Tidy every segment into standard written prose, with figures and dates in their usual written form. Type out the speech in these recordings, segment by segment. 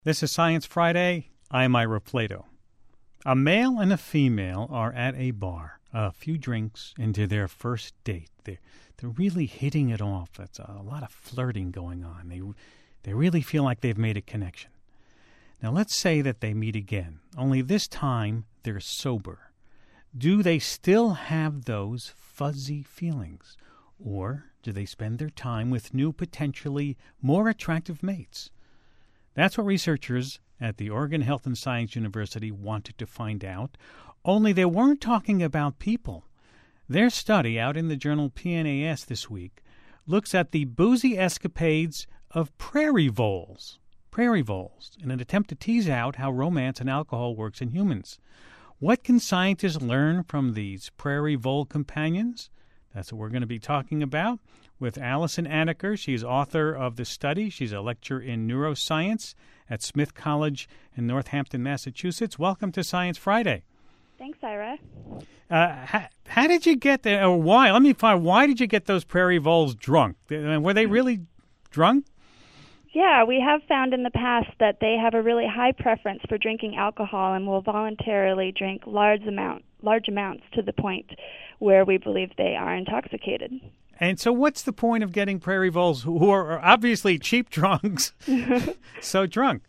This is Science Friday. I'm Ira Plato. A male and a female are at a bar, a few drinks into their first date. They're really hitting it off. That's a lot of flirting going on. They really feel like they've made a connection. Now let's say that they meet again, only this time they're sober. Do they still have those fuzzy feelings? Or do they spend their time with new, potentially more attractive mates? That's what researchers at the Oregon Health and Science University wanted to find out, only they weren't talking about people. Their study out in the journal PNAS this week looks at the boozy escapades of prairie voles. Prairie voles, in an attempt to tease out how romance and alcohol works in humans. What can scientists learn from these prairie vole companions? That's what we're going to be talking about with Allison Anaker. She's author of the study. She's a lecturer in neuroscience at Smith College in Northampton, Massachusetts. Welcome to Science Friday. Thanks, Ira. How did you get there, or why? Let me find. Why did you get those prairie voles drunk? Were they really drunk? Yeah, we have found in the past that they have a really high preference for drinking alcohol and will voluntarily drink large amounts to the point where we believe they are intoxicated. And so what's the point of getting prairie voles, who are obviously cheap drunks, so drunk?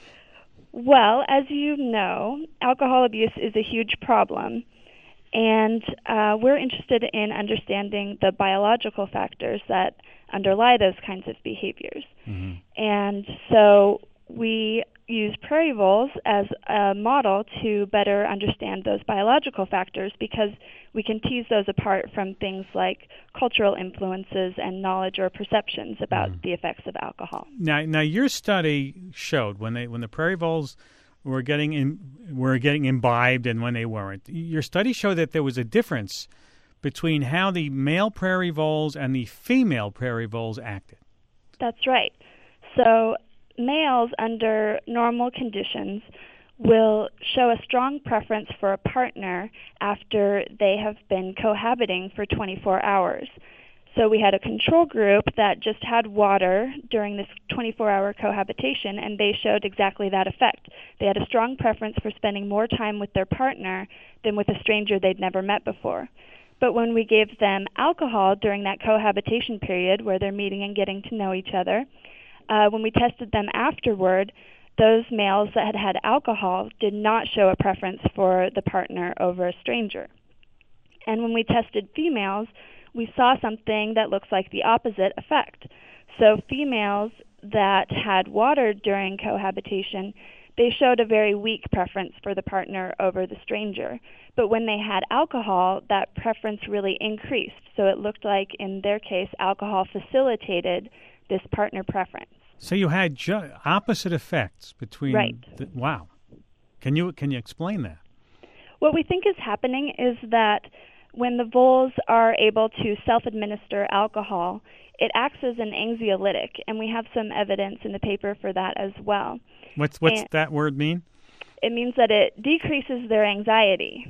Well, as you know, alcohol abuse is a huge problem, and we're interested in understanding the biological factors that underlie those kinds of behaviors. Mm-hmm. And so we use prairie voles as a model to better understand those biological factors because we can tease those apart from things like cultural influences and knowledge or perceptions about the effects of alcohol. Now, your study showed when the prairie voles were getting imbibed and when they weren't. Your study showed that there was a difference between how the male prairie voles and the female prairie voles acted. That's right. So males under normal conditions will show a strong preference for a partner after they have been cohabiting for 24 hours. So we had a control group that just had water during this 24-hour cohabitation, and they showed exactly that effect. They had a strong preference for spending more time with their partner than with a stranger they'd never met before. But when we gave them alcohol during that cohabitation period where they're meeting and getting to know each other, when we tested them afterward, those males that had had alcohol did not show a preference for the partner over a stranger. And when we tested females, we saw something that looks like the opposite effect. So females that had water during cohabitation, they showed a very weak preference for the partner over the stranger. But when they had alcohol, that preference really increased. So it looked like, in their case, alcohol facilitated this partner preference. So you had opposite effects between... Right. Wow. Can you explain that? What we think is happening is that when the voles are able to self-administer alcohol, it acts as an anxiolytic, and we have some evidence in the paper for that as well. What's that word mean? It means that it decreases their anxiety.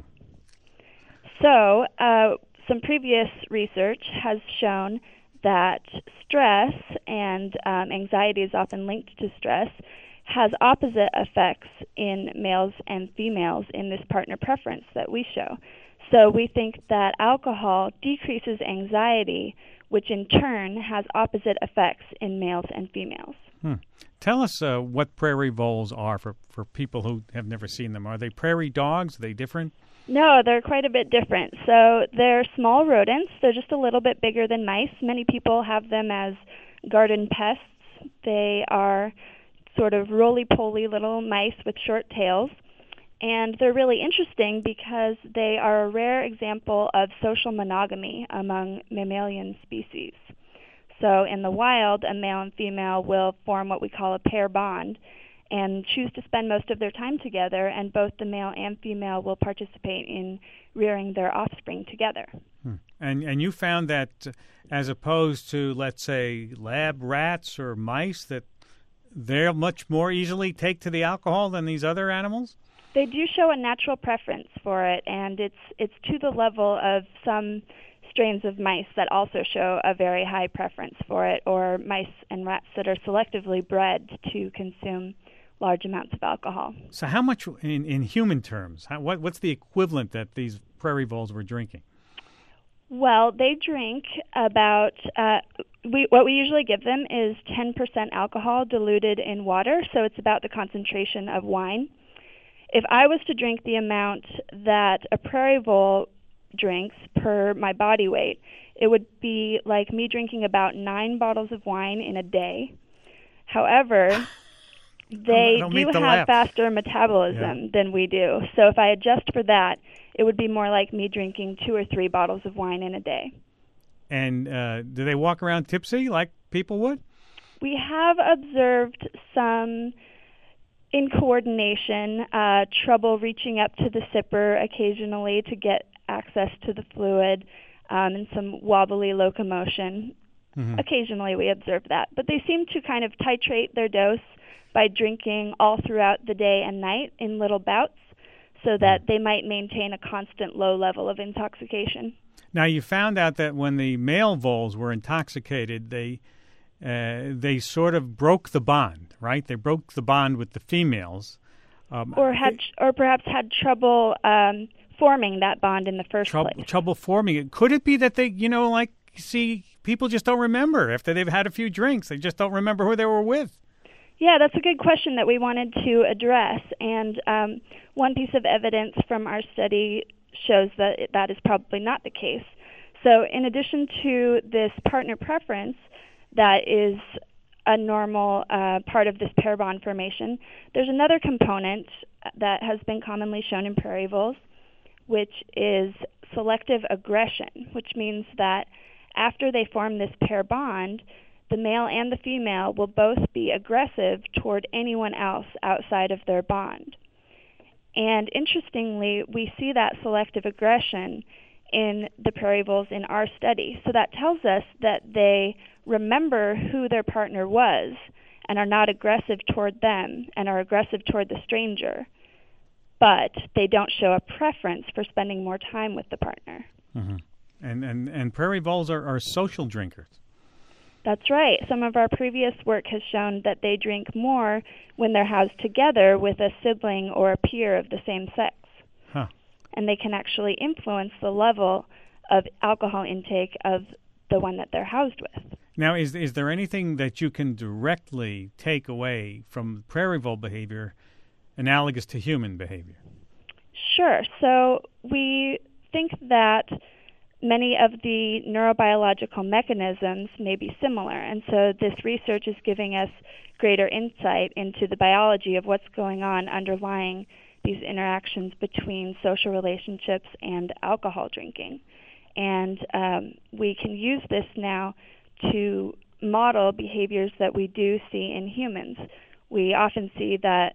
So some previous research has shown that stress, and anxiety is often linked to stress, has opposite effects in males and females in this partner preference that we show. So we think that alcohol decreases anxiety, which in turn has opposite effects in males and females. Tell us what prairie voles are for people who have never seen them. Are they prairie dogs? Are they different? No, they're quite a bit different. So they're small rodents. They're just a little bit bigger than mice. Many people have them as garden pests. They are sort of roly-poly little mice with short tails. And they're really interesting because they are a rare example of social monogamy among mammalian species. So in the wild, a male and female will form what we call a pair bond and choose to spend most of their time together, and both the male and female will participate in rearing their offspring together. And you found that as opposed to, let's say, lab rats or mice, that they'll much more easily take to the alcohol than these other animals? They do show a natural preference for it, and it's to the level of some strains of mice that also show a very high preference for it, or mice and rats that are selectively bred to consume large amounts of alcohol. So how much in human terms? What's the equivalent that these prairie voles were drinking? Well, they drink about, what we usually give them is 10% alcohol diluted in water, so it's about the concentration of wine. If I was to drink the amount that a prairie vole drinks per my body weight, it would be like me drinking about 9 bottles of wine in a day. However, they do have faster metabolism than we do. So if I adjust for that, it would be more like me drinking 2 or 3 bottles of wine in a day. And do they walk around tipsy like people would? We have observed some incoordination, trouble reaching up to the sipper occasionally to get access to the fluid, and some wobbly locomotion. Mm-hmm. Occasionally we observe that. But they seem to kind of titrate their dose by drinking all throughout the day and night in little bouts, so that they might maintain a constant low level of intoxication. Now, you found out that when the male voles were intoxicated, they sort of broke the bond, right? They broke the bond with the females. Or perhaps had trouble forming that bond in the first place. Trouble forming it. Could it be that they, people just don't remember after they've had a few drinks? They just don't remember who they were with. Yeah, that's a good question that we wanted to address. And one piece of evidence from our study shows that that is probably not the case. So in addition to this partner preference that is a normal part of this pair bond formation, there's another component that has been commonly shown in prairie voles, which is selective aggression, which means that after they form this pair bond, the male and the female will both be aggressive toward anyone else outside of their bond. And interestingly, we see that selective aggression in the prairie voles in our study. So that tells us that they remember who their partner was and are not aggressive toward them and are aggressive toward the stranger, but they don't show a preference for spending more time with the partner. Mm-hmm. And prairie voles are social drinkers. That's right. Some of our previous work has shown that they drink more when they're housed together with a sibling or a peer of the same sex. Huh. And they can actually influence the level of alcohol intake of the one that they're housed with. Now, is there anything that you can directly take away from prairie vole behavior analogous to human behavior? Sure. So we think that many of the neurobiological mechanisms may be similar, and so this research is giving us greater insight into the biology of what's going on underlying these interactions between social relationships and alcohol drinking. And we can use this now to model behaviors that we do see in humans. We often see that,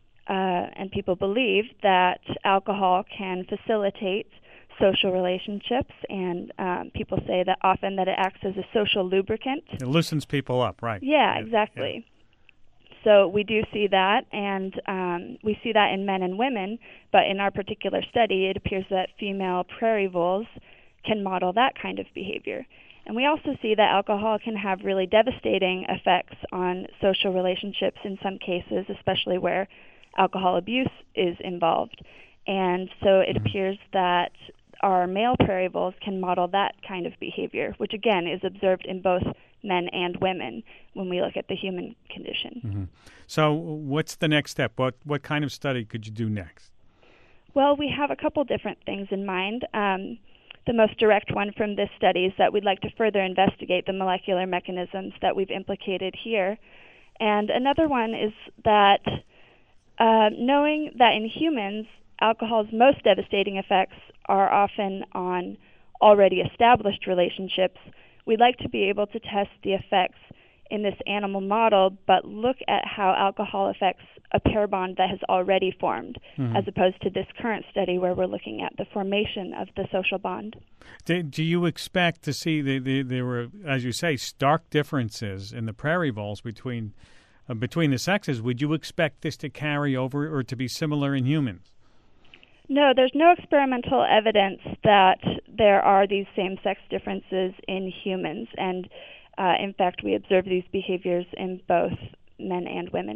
and people believe that alcohol can facilitate social relationships, and people say that often that it acts as a social lubricant. It loosens people up, right? Yeah, exactly. Yeah. So we do see that, and we see that in men and women, but in our particular study, it appears that female prairie voles can model that kind of behavior. And we also see that alcohol can have really devastating effects on social relationships in some cases, especially where alcohol abuse is involved. And so it appears that our male prairie voles can model that kind of behavior, which again is observed in both men and women when we look at the human condition. Mm-hmm. So what's the next step? What kind of study could you do next? Well, we have a couple different things in mind. The most direct one from this study is that we'd like to further investigate the molecular mechanisms that we've implicated here. And another one is that knowing that in humans, alcohol's most devastating effects are often on already established relationships, we'd like to be able to test the effects in this animal model, but look at how alcohol affects a pair bond that has already formed, as opposed to this current study where we're looking at the formation of the social bond. Do you expect to see there were, as you say, stark differences in the prairie voles between the sexes? Would you expect this to carry over or to be similar in humans? No, there's no experimental evidence that there are these same-sex differences in humans, and in fact, we observe these behaviors in both men and women.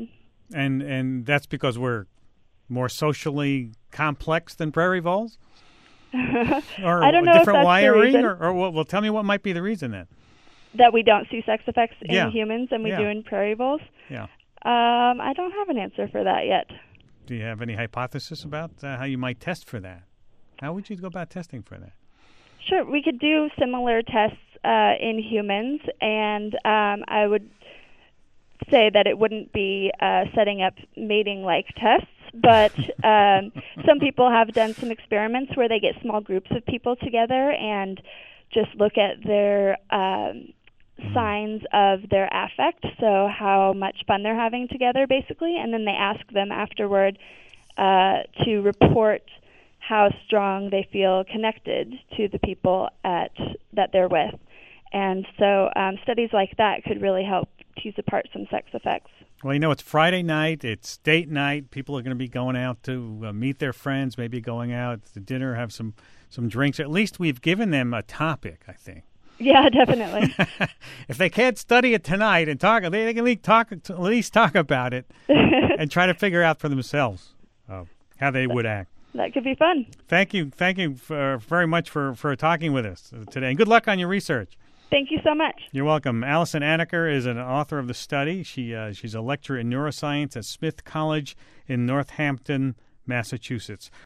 And that's because we're more socially complex than prairie voles? Or I don't know different if that's wiring? the reason. Or well, tell me what might be the reason then. That we don't see sex effects in Yeah. humans than we Yeah. do in prairie voles? Yeah. I don't have an answer for that yet. Do you have any hypothesis about how you might test for that? How would you go about testing for that? Sure, we could do similar tests in humans, and I would say that it wouldn't be setting up mating-like tests, but some people have done some experiments where they get small groups of people together and just look at their signs of their affect, so how much fun they're having together, basically, and then they ask them afterward to report how strong they feel connected to the people that they're with. And so studies like that could really help tease apart some sex effects. Well, it's Friday night. It's date night. People are going to be going out to meet their friends, maybe going out to dinner, have some drinks. At least we've given them a topic, I think. Yeah, definitely. If they can't study it tonight and talk, they can at least talk about it and try to figure out for themselves how they would act. That could be fun. Thank you very much for talking with us today. And good luck on your research. Thank you so much. You're welcome. Allison Anaker is an author of the study. She's a lecturer in neuroscience at Smith College in Northampton, Massachusetts.